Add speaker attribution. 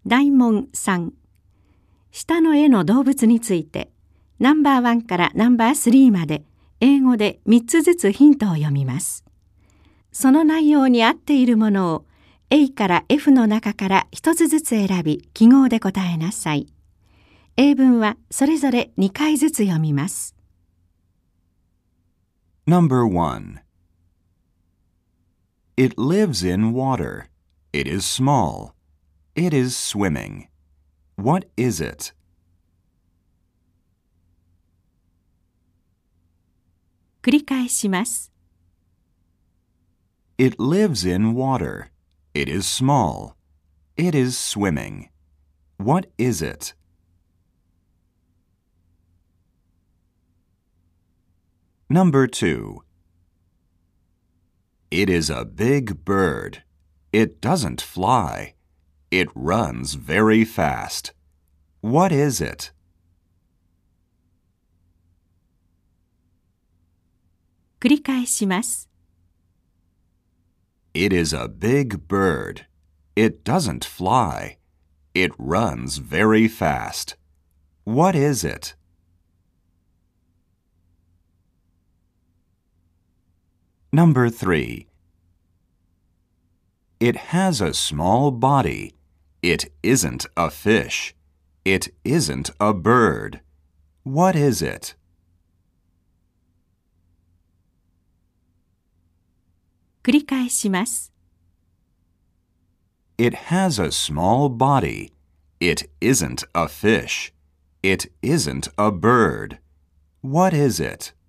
Speaker 1: 大問3、下の絵の動物についてナンバー1からナンバー3まで英語で3つずつヒントを読みます。その内容に合っているものを A から F の中から1つずつ選び記号で答えなさい。英文はそれぞれ2回ずつ読みます。
Speaker 2: Number 1. It lives in water. It is small. It is swimming. What is it?
Speaker 1: 繰り返します。
Speaker 2: It lives in water. It is small. It is swimming. What is it? Number 2. It is a big bird. It doesn't fly. It runs very fast. What is it?
Speaker 1: 繰り返します。
Speaker 2: It is a big bird. It doesn't fly. It runs very fast. What is it? Number 3. It has a small body. It isn't a fish. It isn't a bird. What is it?
Speaker 1: 繰り返します。
Speaker 2: It has a small body. It isn't a fish. It isn't a bird. What is it?